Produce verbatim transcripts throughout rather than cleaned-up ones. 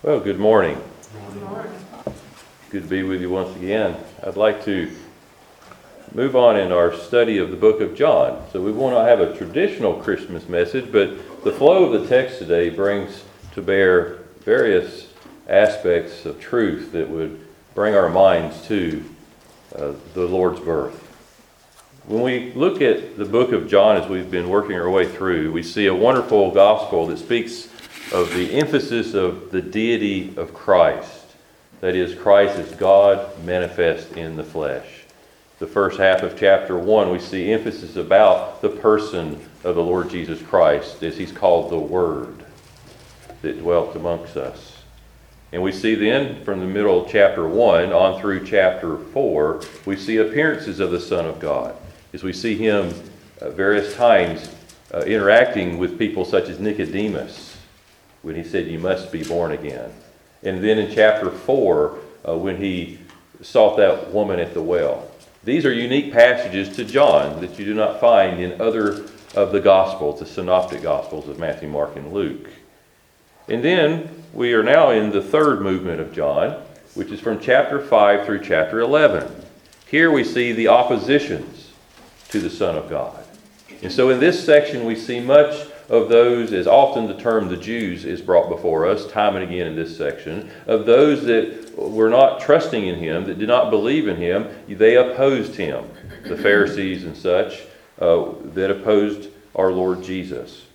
Well, good morning. Good morning. Good to be with you once again. I'd like to move on in our study of the book of John. So we will not have a traditional Christmas message, but the flow of the text today brings to bear various aspects of truth that would bring our minds to uh, the Lord's birth. When we look at the book of John as we've been working our way through, we see a wonderful gospel that speaks of the emphasis of the deity of Christ. That is, Christ is God manifest in the flesh. The first half of chapter one, we see emphasis about the person of the Lord Jesus Christ, as he's called the Word that dwelt amongst us. And we see then, from the middle of chapter one on through chapter four, we see appearances of the Son of God, as we see him uh, various times uh, interacting with people such as Nicodemus, when he said, "You must be born again." And then in chapter four, uh, when he sought that woman at the well. These are unique passages to John that you do not find in other of the Gospels, the synoptic Gospels of Matthew, Mark, and Luke. And then we are now in the third movement of John, which is from chapter five through chapter eleven. Here we see the oppositions to the Son of God. And so in this section we see much of those, as often the term the Jews is brought before us time and again in this section, of those that were not trusting in him, that did not believe in him, they opposed him. The Pharisees and such uh, that opposed our Lord Jesus.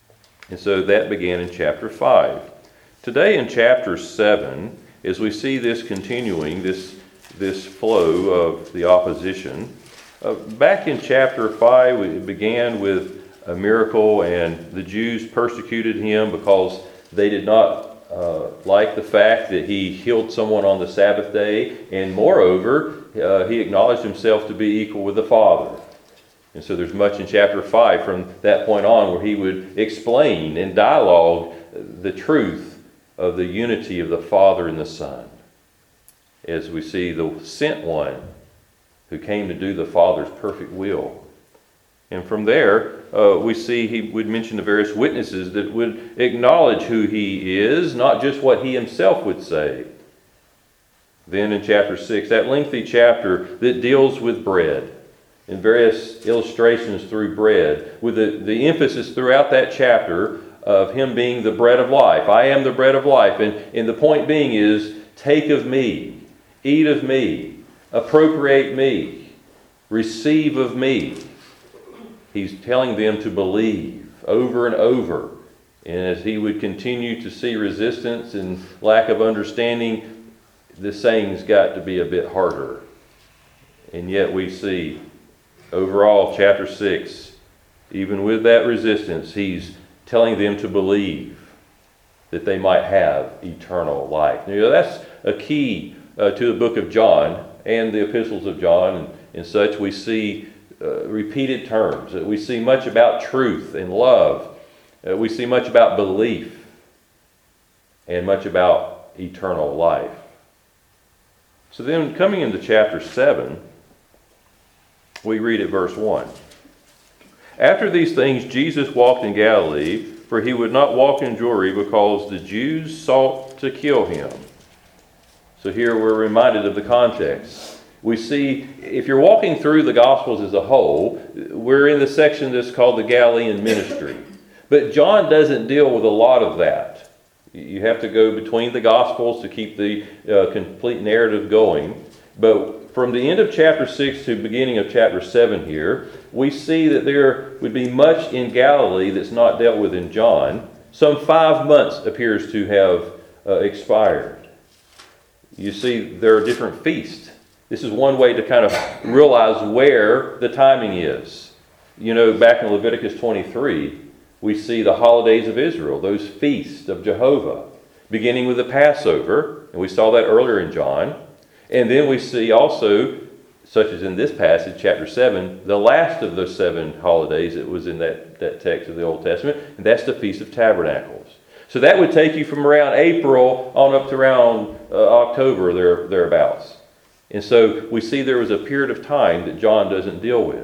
And so that began in chapter five. Today in chapter seven, as we see this continuing, this, this flow of the opposition, uh, back in chapter five, it began with a miracle, and the Jews persecuted him because they did not uh, like the fact that he healed someone on the Sabbath day, and moreover, uh, he acknowledged himself to be equal with the Father. And so there's much in chapter five from that point on where he would explain and dialogue the truth of the unity of the Father and the Son, as we see the sent one who came to do the Father's perfect will. And from there, uh, we see he would mention the various witnesses that would acknowledge who he is, not just what he himself would say. Then in chapter six, that lengthy chapter that deals with bread, and various illustrations through bread, with the, the emphasis throughout that chapter of him being the bread of life. I am the bread of life. And, and the point being is, take of me, eat of me, appropriate me, receive of me. He's telling them to believe over and over. And as he would continue to see resistance and lack of understanding, the saying's got to be a bit harder. And yet we see overall, chapter six, even with that resistance, he's telling them to believe that they might have eternal life. Now, that's a key uh, to the book of John and the epistles of John and, and such. We see Uh, repeated terms. Uh, we see much about truth and love. Uh, we see much about belief and much about eternal life. So then coming into chapter seven, we read at verse one. After these things Jesus walked in Galilee, for he would not walk in Jewry because the Jews sought to kill him. So here we're reminded of the context. We see, if you're walking through the Gospels as a whole, we're in the section that's called the Galilean ministry. But John doesn't deal with a lot of that. You have to go between the Gospels to keep the uh, complete narrative going. But from the end of chapter six to the beginning of chapter seven here, we see that there would be much in Galilee that's not dealt with in John. Some five months appears to have uh, expired. You see, there are different feasts. This is one way to kind of realize where the timing is. You know, back in Leviticus twenty-three, we see the holidays of Israel, those feasts of Jehovah, beginning with the Passover, and we saw that earlier in John. And then we see also, such as in this passage, chapter seven, the last of those seven holidays that was in that, that text of the Old Testament, and that's the Feast of Tabernacles. So that would take you from around April on up to around uh, October, there, thereabouts. And so we see there was a period of time that John doesn't deal with.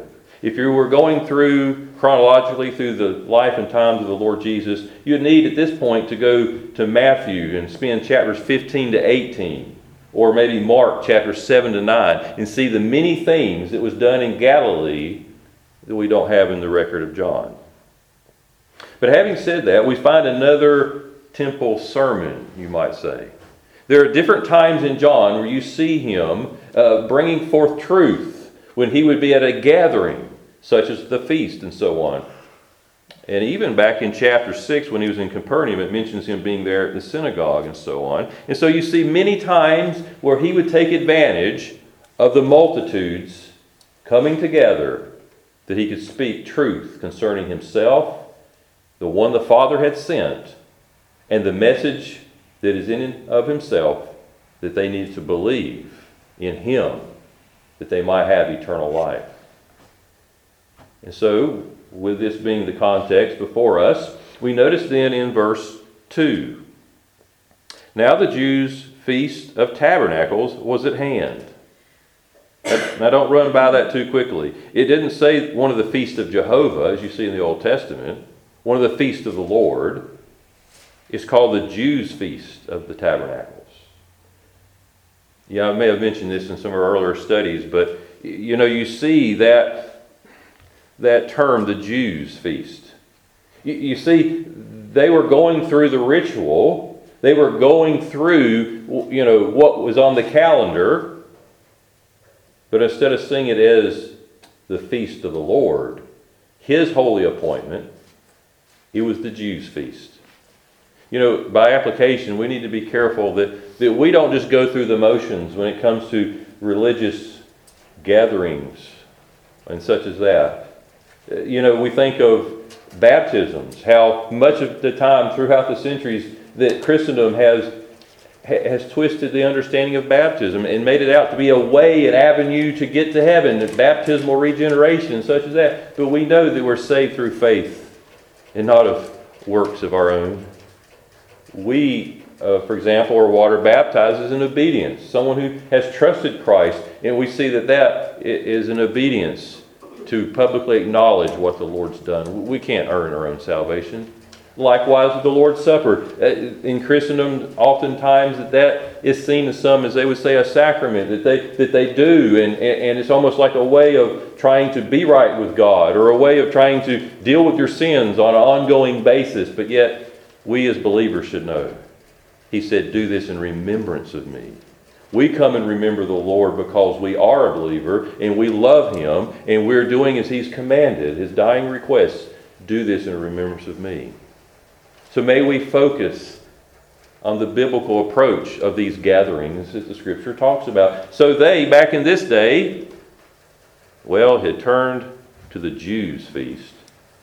If you were going through chronologically through the life and times of the Lord Jesus, you'd need at this point to go to Matthew and spend chapters fifteen to eighteen, or maybe Mark chapters seven to nine, and see the many things that was done in Galilee that we don't have in the record of John. But having said that, we find another temple sermon, you might say. There are different times in John where you see him uh, bringing forth truth when he would be at a gathering, such as the feast and so on. And even back in chapter six, when he was in Capernaum, it mentions him being there at the synagogue and so on. And so you see many times where he would take advantage of the multitudes coming together that he could speak truth concerning himself, the one the Father had sent, and the message that is in and of himself that they need to believe in him, that they might have eternal life. And so, with this being the context before us, we notice then in verse two, now the Jews' feast of tabernacles was at hand. Now don't run by that too quickly. It didn't say one of the feasts of Jehovah, as you see in the Old Testament, one of the feasts of the Lord. It's called the Jews' Feast of the Tabernacles. Yeah, I may have mentioned this in some of our earlier studies, but you know, you see that that term, the Jews' Feast. You, you see, they were going through the ritual. They were going through, you know, what was on the calendar, but instead of seeing it as the feast of the Lord, his holy appointment, it was the Jews' feast. You know, by application, we need to be careful that, that we don't just go through the motions when it comes to religious gatherings and such as that. You know, we think of baptisms, how much of the time throughout the centuries that Christendom has has twisted the understanding of baptism and made it out to be a way, an avenue to get to heaven, baptismal regeneration, such as that. But we know that we're saved through faith and not of works of our own. We, uh, for example, are water baptized as an obedience. Someone who has trusted Christ, and we see that that is an obedience to publicly acknowledge what the Lord's done. We can't earn our own salvation. Likewise with the Lord's Supper. In Christendom, oftentimes that, that is seen to some as they would say a sacrament that they that they do, and, and it's almost like a way of trying to be right with God, or a way of trying to deal with your sins on an ongoing basis. But yet, we as believers should know. He said, do this in remembrance of me. We come and remember the Lord because we are a believer and we love him and we're doing as he's commanded, his dying request. Do this in remembrance of me. So may we focus on the biblical approach of these gatherings that the Scripture talks about. So they, back in this day, well, had turned to the Jews' feast.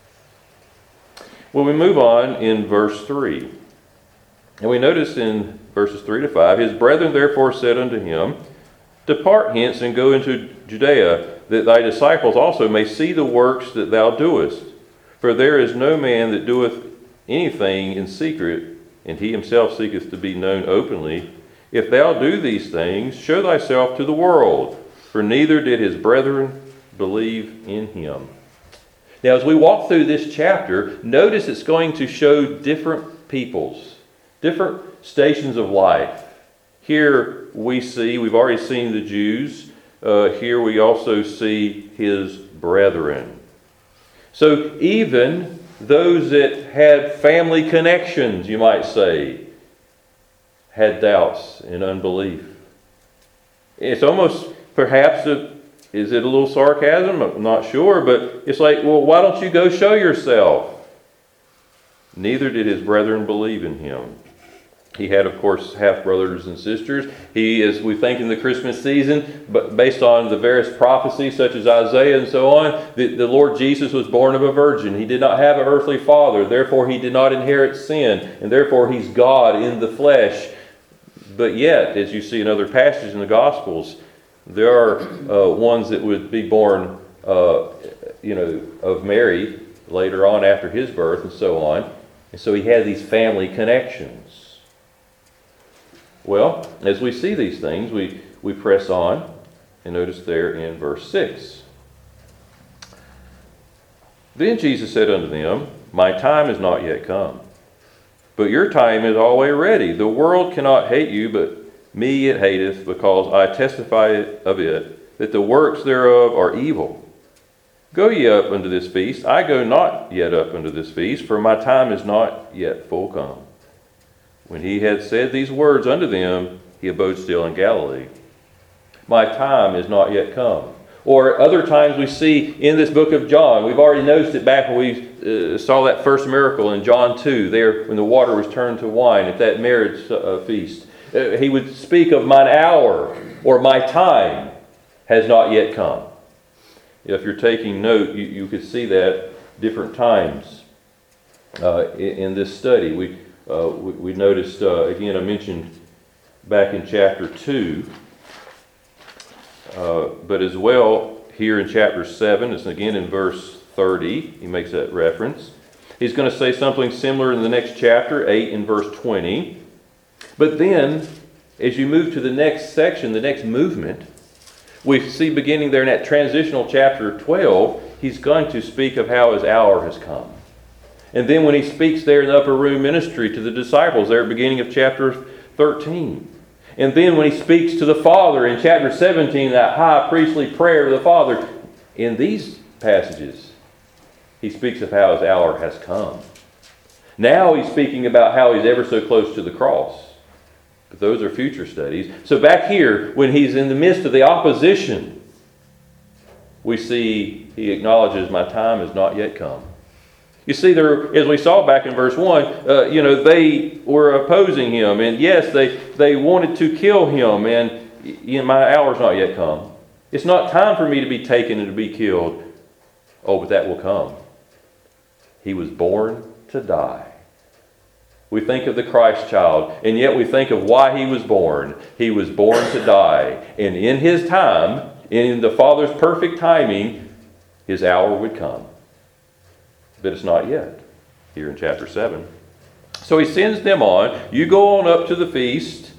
Well, we move on in verse three. And we notice in verses three to five, his brethren therefore said unto him, depart hence and go into Judea, that thy disciples also may see the works that thou doest. For there is no man that doeth anything in secret, and he himself seeketh to be known openly. If thou do these things, show thyself to the world, for neither did his brethren believe in him. Now, as we walk through this chapter, notice it's going to show different peoples, different stations of life. Here we see, we've already seen the Jews. Uh, here we also see his brethren. So even those that had family connections, you might say, had doubts and unbelief. It's almost perhaps a Is it a little sarcasm? I'm not sure, but it's like, well, why don't you go show yourself? Neither did his brethren believe in him. He had, of course, half-brothers and sisters. He, as we think in the Christmas season, but based on the various prophecies such as Isaiah and so on, the, the Lord Jesus was born of a virgin. He did not have an earthly father. Therefore, he did not inherit sin. And therefore, he's God in the flesh. But yet, as you see in other passages in the Gospels, there are uh, ones that would be born, uh, you know, of Mary later on after his birth and so on. And so he had these family connections. Well, as we see these things, we, we press on and notice there in verse six. Then Jesus said unto them, My time is not yet come, but your time is always ready. The world cannot hate you, but me it hateth, because I testify of it, that the works thereof are evil. Go ye up unto this feast. I go not yet up unto this feast, for my time is not yet full come. When he had said these words unto them, he abode still in Galilee. My time is not yet come. Or other times we see in this book of John, we've already noticed it back when we uh, saw that first miracle in John two, there when the water was turned to wine at that marriage uh, feast. Uh, he would speak of mine hour, or my time has not yet come. If you're taking note, you, you could see that different times uh, in, in this study. We, uh, we, we noticed, uh, again, I mentioned back in chapter two, Uh, but as well, here in chapter seven, it's again in verse thirty, he makes that reference. He's going to say something similar in the next chapter, eight in verse twenty. But then, as you move to the next section, the next movement, we see beginning there in that transitional chapter twelve, he's going to speak of how his hour has come. And then when he speaks there in the upper room ministry to the disciples there at the beginning of chapter thirteen, and then when he speaks to the Father in chapter seventeen, that high priestly prayer to the Father, in these passages, he speaks of how his hour has come. Now he's speaking about how he's ever so close to the cross. But those are future studies. So back here, when he's in the midst of the opposition, we see he acknowledges, my time has not yet come. You see, there, as we saw back in verse one, uh, you know, they were opposing him. And yes, they, they wanted to kill him. And you know, my hour's not yet come. It's not time for me to be taken and to be killed. Oh, but that will come. He was born to die. We think of the Christ child, and yet we think of why he was born. He was born to die. And in his time, in the Father's perfect timing, his hour would come. But it's not yet, here in chapter seven. So he sends them on. You go on up to the feast.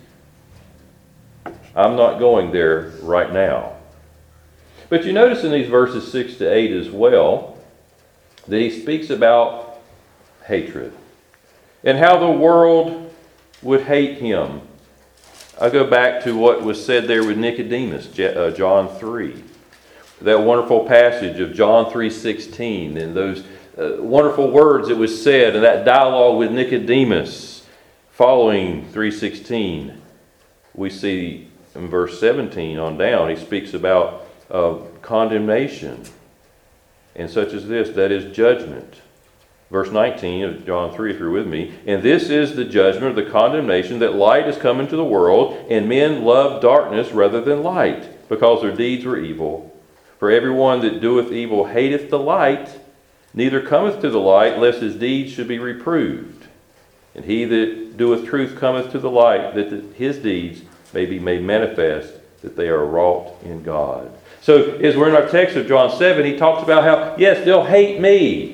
I'm not going there right now. But you notice in these verses six to eight as well, that he speaks about hatred and how the world would hate him. I go back to what was said there with Nicodemus, John three. That wonderful passage of John three sixteen and those Uh, wonderful words that was said in that dialogue with Nicodemus following three sixteen. We see in verse seventeen on down, he speaks about uh, condemnation and such as this, that is judgment. Verse nineteen of John three, if you're with me, and this is the judgment, the condemnation, that light is come into the world, and men love darkness rather than light, because their deeds were evil. For everyone that doeth evil hateth the light, neither cometh to the light, lest his deeds should be reproved. And he that doeth truth cometh to the light, that the, his deeds may be made manifest, that they are wrought in God. So, as we're in our text of John seven, he talks about how, yes, they'll hate me.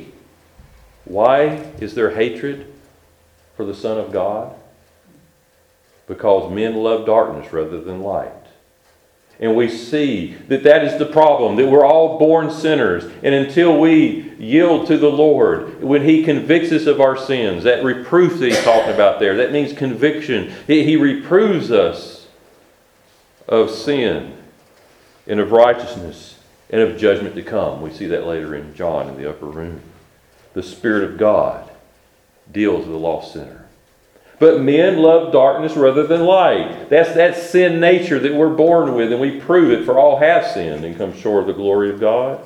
Why is there hatred for the Son of God? Because men love darkness rather than light. And we see that that is the problem, that we're all born sinners. And until we yield to the Lord, when he convicts us of our sins, that reproof that he's talking about there, that means conviction. He, he reproves us of sin and of righteousness and of judgment to come. We see that later in John in the upper room. The Spirit of God deals with the lost sinner. But men love darkness rather than light. That's that sin nature that we're born with, and we prove it, for all have sinned and come short of the glory of God.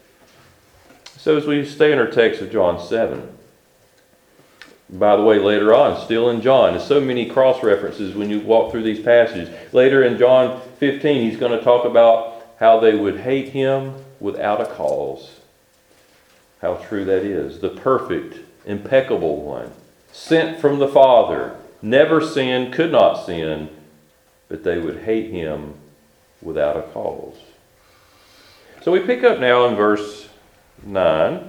So as we stay in our text of John seven, by the way, later on, still in John, there's so many cross references when you walk through these passages. Later in John fifteen, he's going to talk about how they would hate him without a cause. How true that is. The perfect, impeccable one, sent from the Father, never sinned, could not sin, but they would hate him without a cause. So we pick up now in verse nine,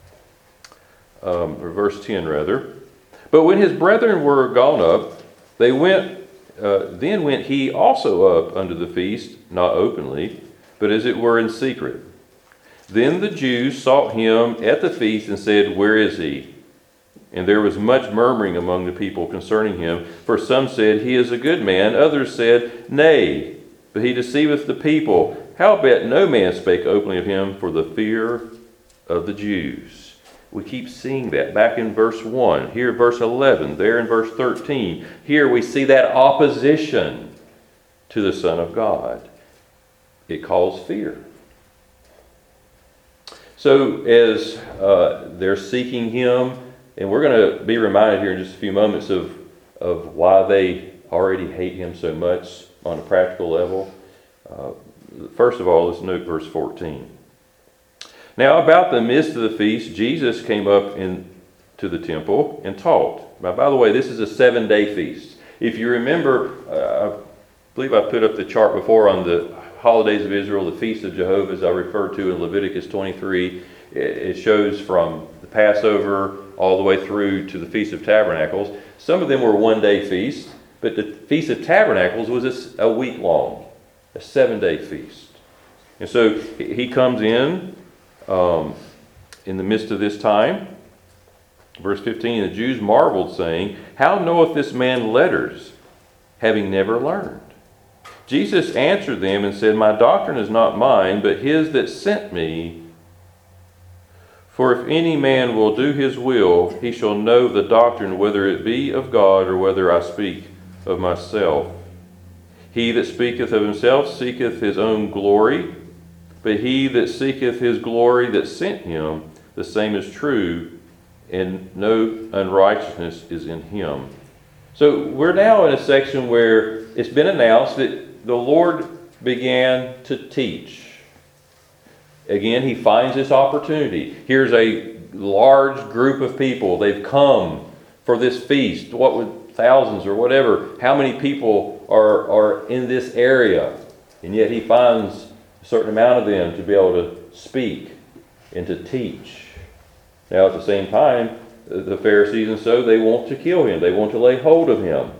um, or verse ten rather. But when his brethren were gone up, they went. Uh, then went he also up unto the feast, not openly, but as it were in secret. Then the Jews sought him at the feast and said, Where is he? And there was much murmuring among the people concerning him. For some said, He is a good man. Others said, Nay, but he deceiveth the people. Howbeit no man spake openly of him for the fear of the Jews. We keep seeing that back in verse one, here verse eleven, there in verse thirteen. Here we see that opposition to the Son of God. It calls fear. So as uh, they're seeking him, and we're going to be reminded here in just a few moments of, of why they already hate him so much on a practical level. Uh, first of all, let's note verse fourteen. Now about the midst of the feast, Jesus came up into the temple and taught. Now, by the way, this is a seven-day feast. If you remember, uh, I believe I put up the chart before on the holidays of Israel, the Feast of Jehovah, as I referred to in Leviticus twenty-three. It shows from the Passover all the way through to the Feast of Tabernacles. Some of them were one-day feasts, but the Feast of Tabernacles was a week long, a seven-day feast. And so he comes in um, in the midst of this time. Verse fifteen, the Jews marveled, saying, How knoweth this man letters, having never learned? Jesus answered them and said, My doctrine is not mine, but his that sent me. For if any man will do his will, he shall know the doctrine, whether it be of God or whether I speak of myself. He that speaketh of himself seeketh his own glory, but he that seeketh his glory that sent him, the same is true, and no unrighteousness is in him. So we're now in a section where it's been announced that the Lord began to teach. Again, he finds this opportunity. Here's a large group of people. They've come for this feast. What would thousands or whatever, how many people are, are in this area? And yet he finds a certain amount of them to be able to speak and to teach. Now at the same time, the Pharisees and so, they want to kill him. They want to lay hold of him.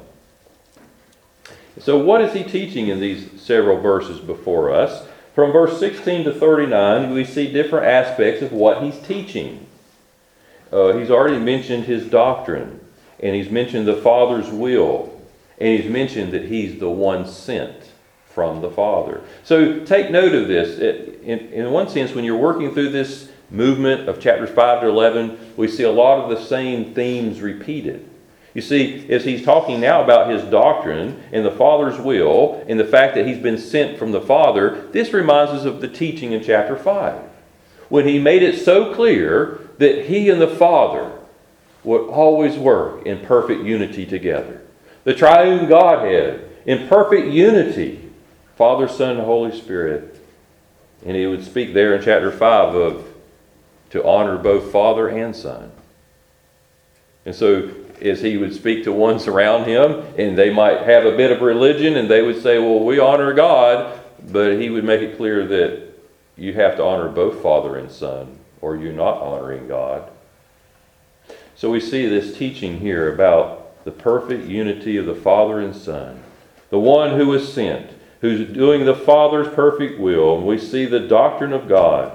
So what is he teaching in these several verses before us? From verse sixteen to thirty-nine, we see different aspects of what he's teaching. Uh, he's already mentioned his doctrine, and he's mentioned the Father's will, and he's mentioned that he's the one sent from the Father. So take note of this. In, in one sense, when you're working through this movement of chapters five to eleven, we see a lot of the same themes repeated. You see, as he's talking now about his doctrine and the Father's will and the fact that he's been sent from the Father, this reminds us of the teaching in chapter five, when he made it so clear that he and the Father would always work in perfect unity together. The triune Godhead in perfect unity, Father, Son, and Holy Spirit. And he would speak there in chapter five of to honor both Father and Son. And so as he would speak to ones around him, and they might have a bit of religion, and they would say, well, we honor God, but he would make it clear that you have to honor both Father and Son, or you're not honoring God. So we see this teaching here about the perfect unity of the Father and Son, the one who was sent, who's doing the Father's perfect will, and we see the doctrine of God.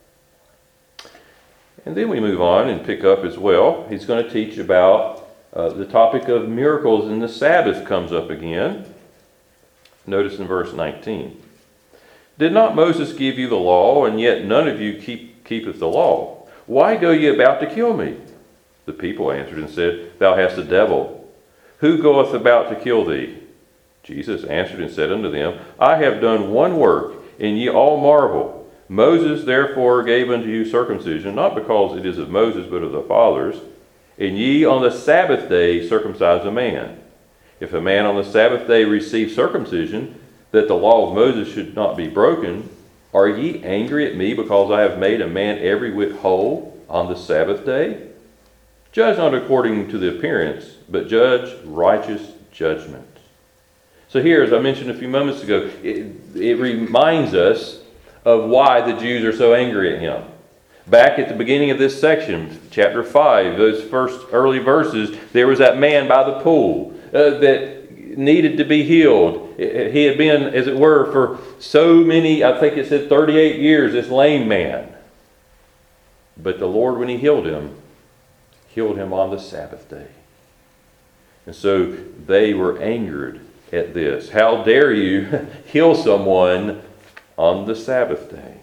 And then we move on and pick up as well. He's going to teach about uh, the topic of miracles, and the Sabbath comes up again. Notice in verse nineteen. Did not Moses give you the law, and yet none of you keep, keepeth the law? Why go ye about to kill me? The people answered and said, Thou hast a devil. Who goeth about to kill thee? Jesus answered and said unto them, I have done one work, and ye all marvel. Moses therefore gave unto you circumcision, not because it is of Moses, but of the fathers. And ye on the Sabbath day circumcise a man. If a man on the Sabbath day receive circumcision, that the law of Moses should not be broken, are ye angry at me because I have made a man every whit whole on the Sabbath day? Judge not according to the appearance, but judge righteous judgment. So here, as I mentioned a few moments ago, it, it reminds us of why the Jews are so angry at him. Back at the beginning of this section, chapter five, those first early verses, there was that man by the pool uh, that needed to be healed. He had been, as it were, for so many, I think it said thirty-eight years, this lame man. But the Lord, when he healed him, healed him on the Sabbath day. And so they were angered at this. How dare you heal someone on the Sabbath day?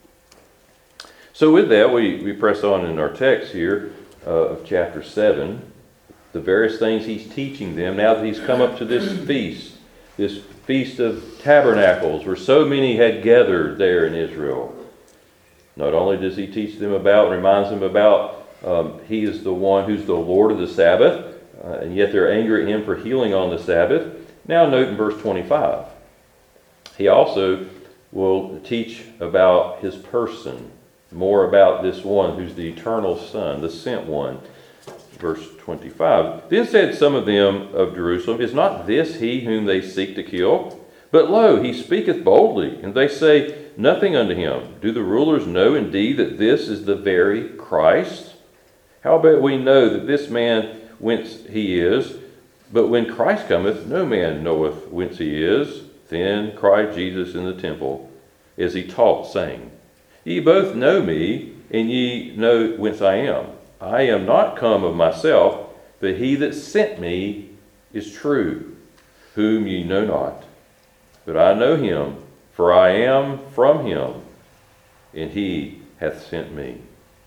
So with that, we, we press on in our text here uh, of chapter seven. The various things he's teaching them now that he's come up to this feast. This Feast of Tabernacles, where so many had gathered there in Israel. Not only does he teach them about, reminds them about, um, he is the one who's the Lord of the Sabbath, uh, and yet they're angry at him for healing on the Sabbath. Now note in verse twenty-five, he also will teach about his person, more about this one who's the eternal Son, the sent one. Verse twenty-five, then said some of them of Jerusalem, is not this he whom they seek to kill? But lo, he speaketh boldly, and they say nothing unto him. Do the rulers know indeed that this is the very Christ? Howbeit we know that this man whence he is, but when Christ cometh, no man knoweth whence he is. Then cried Jesus in the temple, as he taught, saying, Ye both know me, and ye know whence I am. I am not come of myself, but he that sent me is true, whom ye know not. But I know him, for I am from him, and he hath sent me.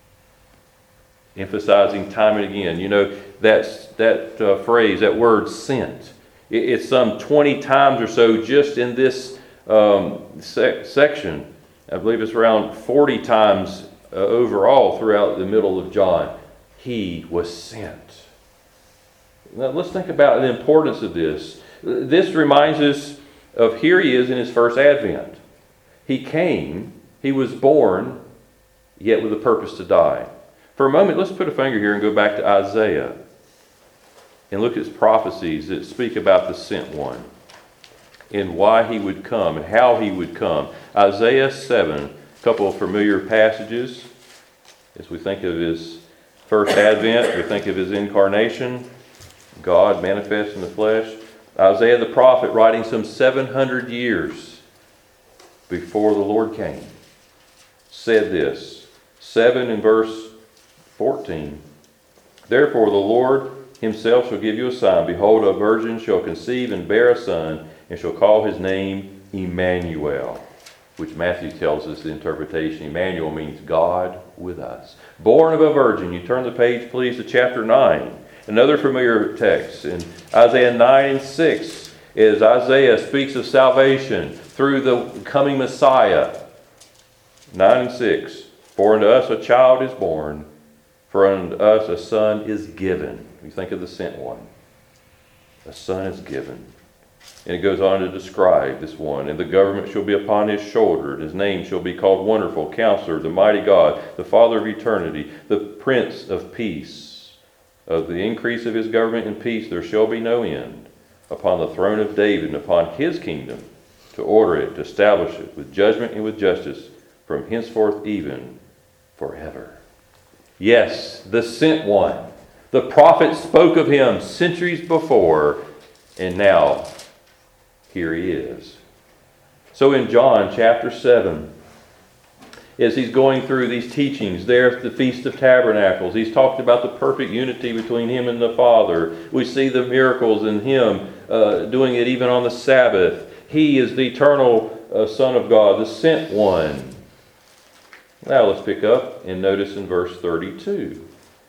Emphasizing time and again, you know, that's, that uh, phrase, that word sent. It, it's some twenty times or so just in this um, sec- section. I believe it's around forty times uh, overall throughout the middle of John. He was sent. Now let's think about the importance of this. This reminds us of here he is in his first advent. He came, he was born, yet with a purpose to die. For a moment, let's put a finger here and go back to Isaiah and look at his prophecies that speak about the sent one and why he would come and how he would come. Isaiah seven, a couple of familiar passages as we think of his first advent, we think of his incarnation, God manifest in the flesh. Isaiah the prophet, writing some seven hundred years before the Lord came, said this, seven in verse fourteen, Therefore the Lord himself shall give you a sign. Behold, a virgin shall conceive and bear a son, and shall call his name Emmanuel, which Matthew tells us the interpretation. Emmanuel means God with us. Born of a virgin. You turn the page, please, to chapter nine. Another familiar text in Isaiah nine and six is Isaiah speaks of salvation through the coming Messiah. nine and six. For unto us a child is born, for unto us a son is given. You think of the sent one. A son is given. And it goes on to describe this one. And the government shall be upon his shoulder. And his name shall be called Wonderful, Counselor, the Mighty God, the Father of Eternity, the Prince of Peace. Of the increase of his government and peace there shall be no end, upon the throne of David and upon his kingdom, to order it, to establish it with judgment and with justice, from henceforth even forever. Yes, the sent one. The prophet spoke of him centuries before, and now here he is. So in John chapter seven, as he's going through these teachings there at the Feast of Tabernacles, he's talked about the perfect unity between him and the Father. We see the miracles in him uh, doing it even on the Sabbath. He is the eternal uh, Son of God, the sent one. Now let's pick up and notice in verse thirty-two.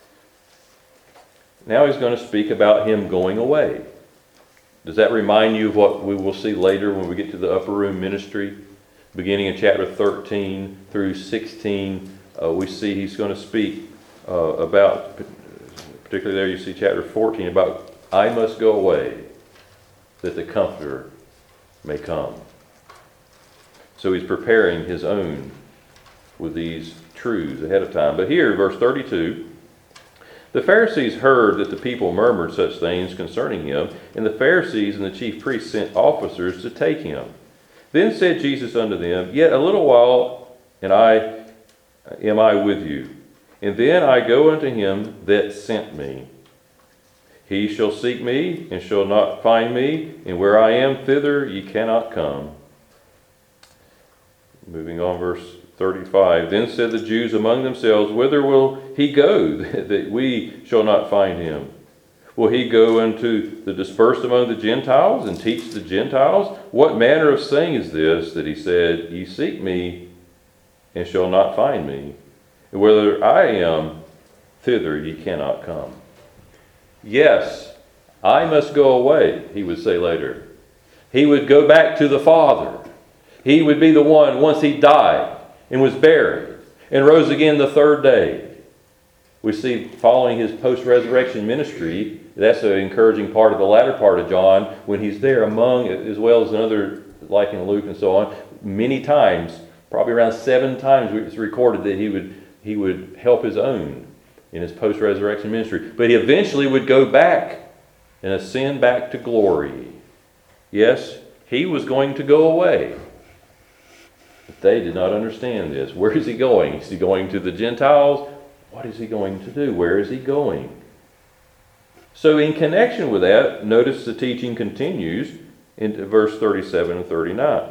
Now he's going to speak about him going away. Does that remind you of what we will see later when we get to the upper room ministry? Beginning in chapter thirteen through sixteen, uh, we see he's going to speak uh, about, particularly there you see chapter fourteen, about I must go away that the Comforter may come. So he's preparing his own with these truths ahead of time. But here, verse thirty-two, the Pharisees heard that the people murmured such things concerning him, and the Pharisees and the chief priests sent officers to take him. Then said Jesus unto them, Yet a little while, and I am I with you, and then I go unto him that sent me. He shall seek me, and shall not find me, and where I am, thither ye cannot come. Moving on, verse thirty-five. Then said the Jews among themselves, whither will he go, that we shall not find him? Will he go into the dispersed among the Gentiles, and teach the Gentiles? What manner of saying is this, that he said, Ye seek me, and shall not find me? And whither I am, thither ye cannot come. Yes, I must go away, he would say later. He would go back to the Father. He would be the one, once he died and was buried and rose again the third day. We see following his post-resurrection ministry, that's an encouraging part of the latter part of John, when he's there among, as well as another, like in Luke and so on, many times, probably around seven times it's recorded that he would he would help his own in his post-resurrection ministry. But he eventually would go back and ascend back to glory. Yes, he was going to go away. But they did not understand this. Where is he going? Is he going to the Gentiles? What is he going to do? Where is he going? So in connection with that, notice the teaching continues into verse thirty-seven and thirty-nine.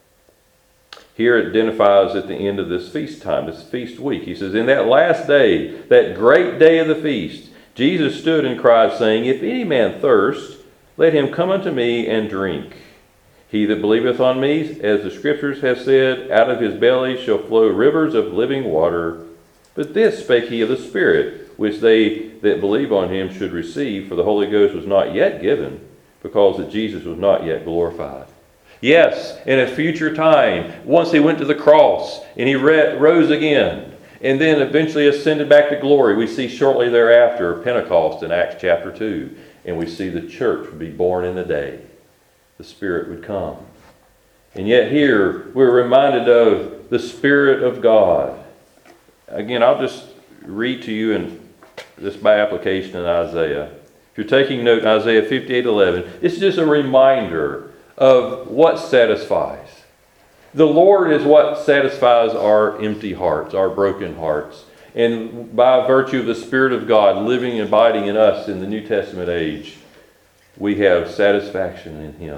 Here it identifies at the end of this feast time, this feast week. He says, in that last day, that great day of the feast, Jesus stood and cried, saying, If any man thirst, let him come unto me and drink. He that believeth on me, as the Scriptures have said, out of his belly shall flow rivers of living water. But this spake he of the Spirit, which they that believe on him should receive, for the Holy Ghost was not yet given, because that Jesus was not yet glorified. Yes, in a future time, once he went to the cross, and he re- rose again, and then eventually ascended back to glory. We see shortly thereafter Pentecost in Acts chapter two, and we see the church would be born in the day. The Spirit would come. And yet here, we're reminded of the Spirit of God. Again, I'll just read to you in this by application in Isaiah. If you're taking note in Isaiah fifty-eight eleven, it's just a reminder of what satisfies. The Lord is what satisfies our empty hearts, our broken hearts. And by virtue of the Spirit of God living and abiding in us in the New Testament age, we have satisfaction in Him.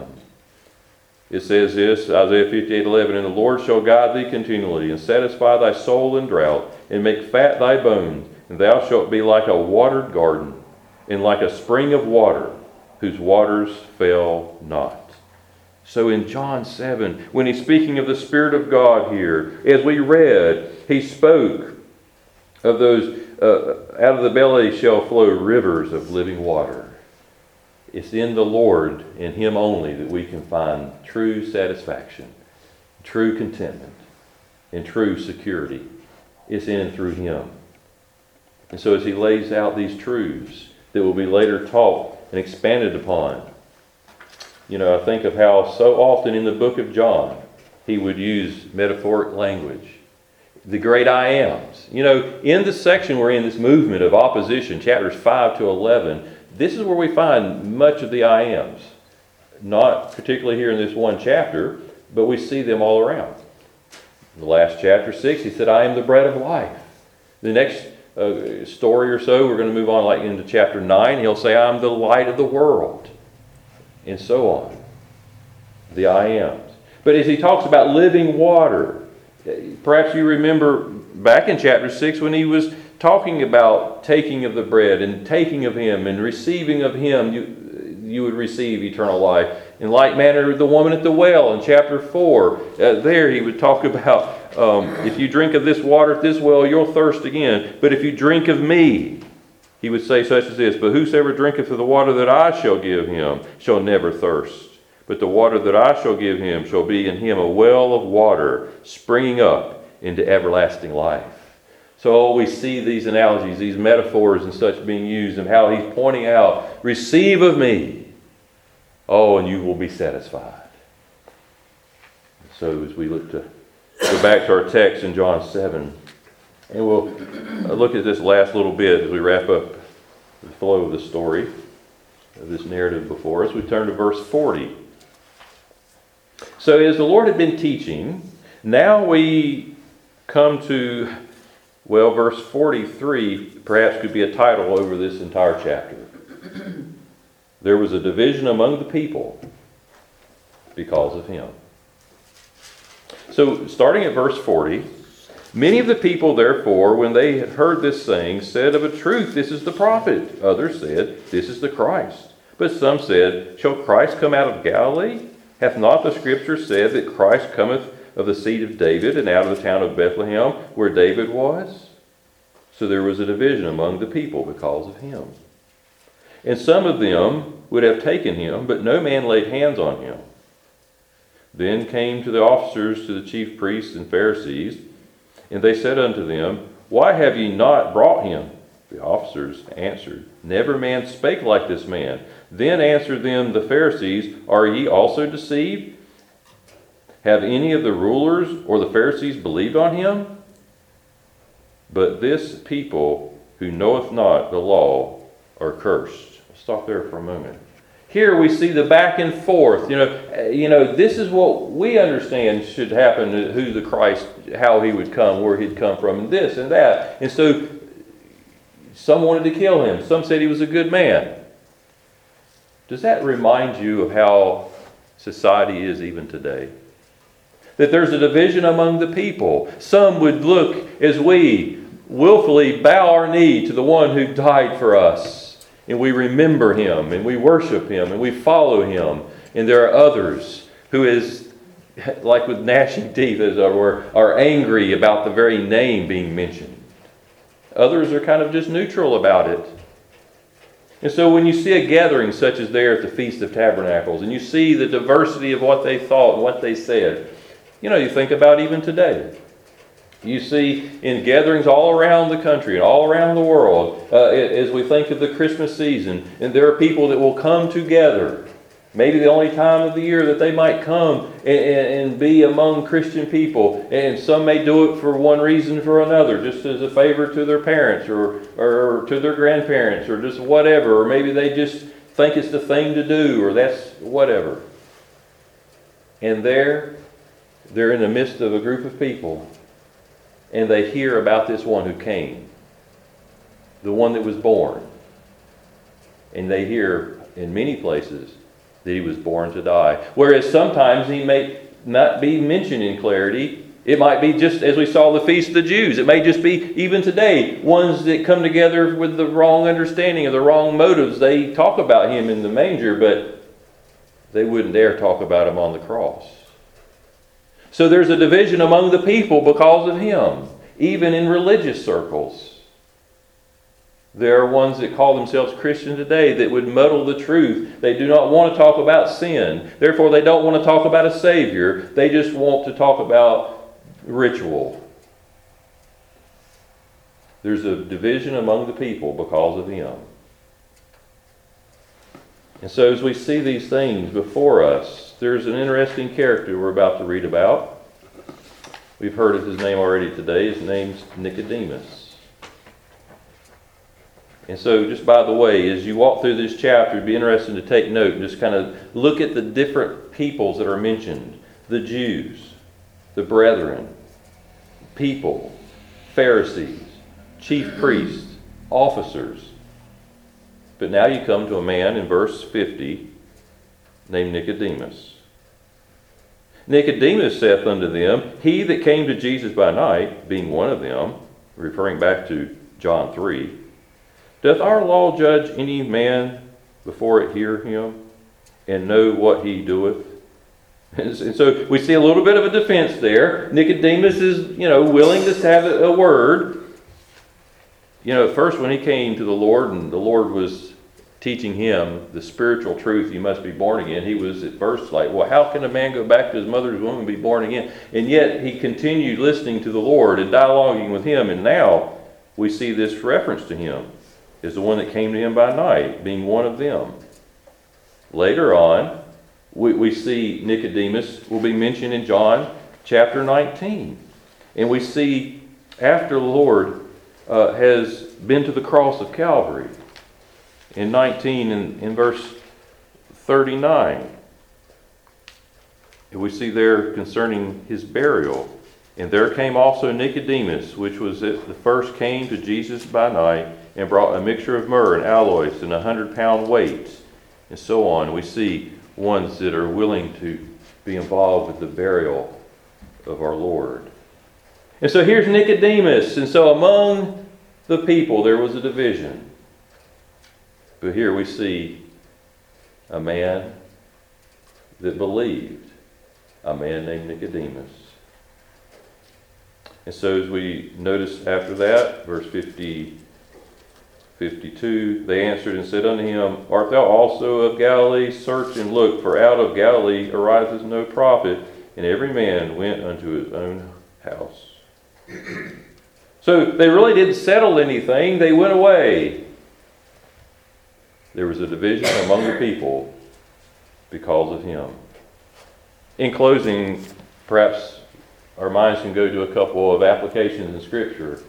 It says this, Isaiah fifty-eight eleven, And the Lord shall guide thee continually, and satisfy thy soul in drought, and make fat thy bones, and thou shalt be like a watered garden, and like a spring of water, whose waters fail not. So in John seven, when he's speaking of the Spirit of God here, as we read, he spoke of those, uh, out of the belly shall flow rivers of living water. It's in the Lord, in Him only, that we can find true satisfaction, true contentment, and true security. It's in and through Him. And so as he lays out these truths that will be later taught and expanded upon, you know, I think of how so often in the book of John, he would use metaphoric language. The great I ams. You know, in the section we're in, this movement of opposition, chapters five to eleven, this is where we find much of the I ams. Not particularly here in this one chapter, but we see them all around. In the last chapter six, he said, I am the bread of life. The next uh, story or so, we're going to move on like into chapter nine, he'll say, I am the light of the world. And so on. The I ams. But as he talks about living water, perhaps you remember back in chapter six when he was talking about taking of the bread and taking of Him and receiving of Him, you, you would receive eternal life. In like manner, the woman at the well in chapter four, uh, there he would talk about, um, if you drink of this water at this well, you'll thirst again. But if you drink of me, he would say such as this, But whosoever drinketh of the water that I shall give him shall never thirst. But the water that I shall give him shall be in him a well of water springing up into everlasting life. So we see these analogies, these metaphors and such being used, and how he's pointing out, receive of me, oh, and you will be satisfied. So as we look to go back to our text in John seven, and we'll look at this last little bit as we wrap up the flow of the story, of this narrative before us. We turn to verse forty. So as the Lord had been teaching, now we come to, well, verse forty-three perhaps could be a title over this entire chapter. There was a division among the people because of him. So starting at verse forty, Many of the people, therefore, when they had heard this saying, said, Of a truth, this is the prophet. Others said, This is the Christ. But some said, Shall Christ come out of Galilee? Hath not the Scripture said that Christ cometh of the seed of David, and out of the town of Bethlehem, where David was? So there was a division among the people because of him. And some of them would have taken him, but no man laid hands on him. Then came to the officers, to the chief priests and Pharisees, and they said unto them, Why have ye not brought him? The officers answered, Never man spake like this man. Then answered them the Pharisees, Are ye also deceived? Have any of the rulers or the Pharisees believed on him? But this people who knoweth not the law are cursed. I'll stop there for a moment. Here we see the back and forth. You know, you know, this is what we understand should happen, who the Christ, how he would come, where he'd come from, and this and that. And so some wanted to kill him. Some said he was a good man. Does that remind you of how society is even today? That there's a division among the people. Some would look as we willfully bow our knee to the one who died for us. And we remember him, and we worship him, and we follow him. And there are others who is, like with gnashing teeth, as are, are angry about the very name being mentioned. Others are kind of just neutral about it. And so when you see a gathering such as there at the Feast of Tabernacles, and you see the diversity of what they thought and what they said, you know, you think about even today. You see in gatherings all around the country and all around the world, uh, as we think of the Christmas season, and there are people that will come together. Maybe the only time of the year that they might come and, and be among Christian people. And some may do it for one reason or for another, just as a favor to their parents or, or to their grandparents or just whatever. Or maybe they just think it's the thing to do, or that's whatever. And there, they're in the midst of a group of people. And they hear about this one who came, the one that was born. And they hear in many places that he was born to die. Whereas sometimes he may not be mentioned in clarity. It might be just as we saw the Feast of the Jews. It may just be, even today, ones that come together with the wrong understanding or the wrong motives. They talk about him in the manger, but they wouldn't dare talk about him on the cross. So there's a division among the people because of him, even in religious circles. There are ones that call themselves Christian today that would muddle the truth. They do not want to talk about sin. Therefore, they don't want to talk about a Savior. They just want to talk about ritual. There's a division among the people because of him. And so as we see these things before us, there's an interesting character we're about to read about. We've heard of his name already today. His name's Nicodemus. And so just by the way, as you walk through this chapter, it'd be interesting to take note and just kind of look at the different peoples that are mentioned. The Jews, the brethren, people, Pharisees, chief priests, officers. But now you come to a man in verse fifty named Nicodemus. Nicodemus saith unto them, He that came to Jesus by night, being one of them, referring back to John three, doth our law judge any man before it hear him, and know what he doeth? And so we see a little bit of a defense there. Nicodemus is, you know, willing to have a word. You know, at first when he came to the Lord and the Lord was teaching him the spiritual truth, you must be born again, he was at first like, well, how can a man go back to his mother's womb and be born again? And yet he continued listening to the Lord and dialoguing with him, and now we see this reference to him as the one that came to him by night, being one of them. Later on, we, we see Nicodemus will be mentioned in John chapter nineteen. And we see after the Lord uh, has been to the cross of Calvary, in nineteen, in, in verse thirty-nine, we see there concerning his burial. And there came also Nicodemus, which was at the first came to Jesus by night, and brought a mixture of myrrh and aloes and a hundred pound weight, and so on. We see ones that are willing to be involved with the burial of our Lord. And so here's Nicodemus. And so among the people there was a division. But here we see a man that believed, a man named Nicodemus. And so as we notice after that, verse fifty, fifty-two, they answered and said unto him, Art thou also of Galilee? Search and look, for out of Galilee arises no prophet. And every man went unto his own house. So they really didn't settle anything. They went away. There was a division among the people because of him. In closing, perhaps our minds can go to a couple of applications in Scripture.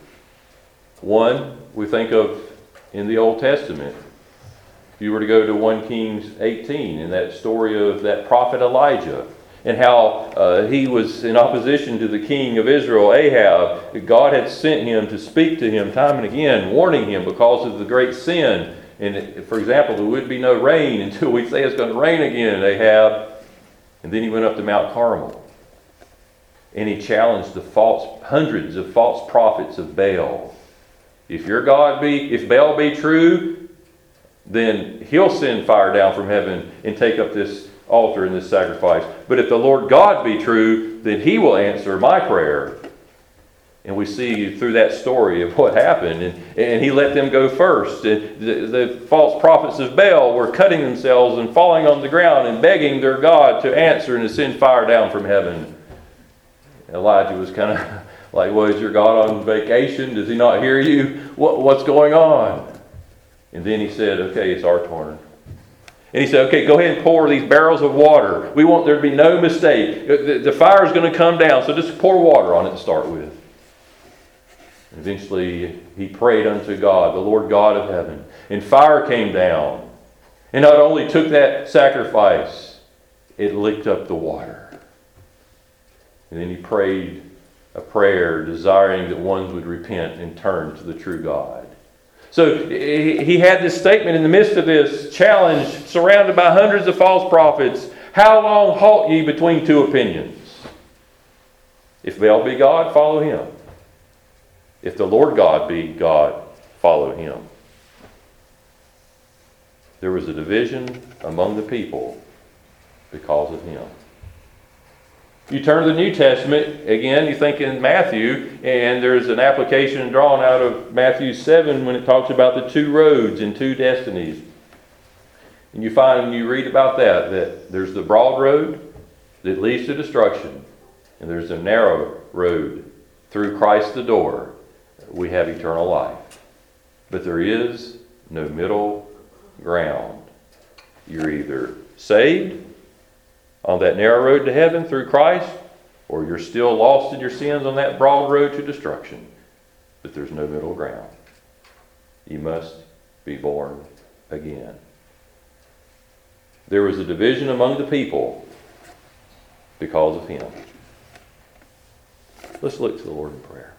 One, we think of in the Old Testament. If you were to go to First Kings eighteen, in that story of that prophet Elijah, and how uh, he was in opposition to the king of Israel, Ahab. God had sent him to speak to him time and again, warning him because of the great sin. And it, for example, there would be no rain until we say it's going to rain again, Ahab. And then he went up to Mount Carmel. And he challenged the false, hundreds of false prophets of Baal. If your God be, if Baal be true, then he'll send fire down from heaven and take up this altar and this sacrifice. But if the Lord God be true, then he will answer my prayer. And we see through that story of what happened. And, and he let them go first. And the, the false prophets of Baal were cutting themselves and falling on the ground and begging their God to answer and to send fire down from heaven. Elijah was kind of like, well, is your God on vacation? Does he not hear you? What, what's going on? And then he said, okay, it's our turn. And he said, okay, go ahead and pour these barrels of water. We want there to be no mistake. The, the fire is going to come down, so just pour water on it to start with. And eventually, he prayed unto God, the Lord God of heaven. And fire came down. And not only took that sacrifice, it licked up the water. And then he prayed a prayer desiring that one would repent and turn to the true God. So he had this statement in the midst of this challenge, surrounded by hundreds of false prophets. How long halt ye between two opinions? If Baal be God, follow him. If the Lord God be God, follow him. There was a division among the people because of him. You turn to the New Testament, again, you think in Matthew, and there's an application drawn out of Matthew seven when it talks about the two roads and two destinies. And you find, when you read about that, that there's the broad road that leads to destruction, and there's a narrow road through Christ the door. We have eternal life. But there is no middle ground. You're either saved on that narrow road to heaven through Christ, or you're still lost in your sins on that broad road to destruction. But there's no middle ground. You must be born again. There was a division among the people because of him. Let's look to the Lord in prayer.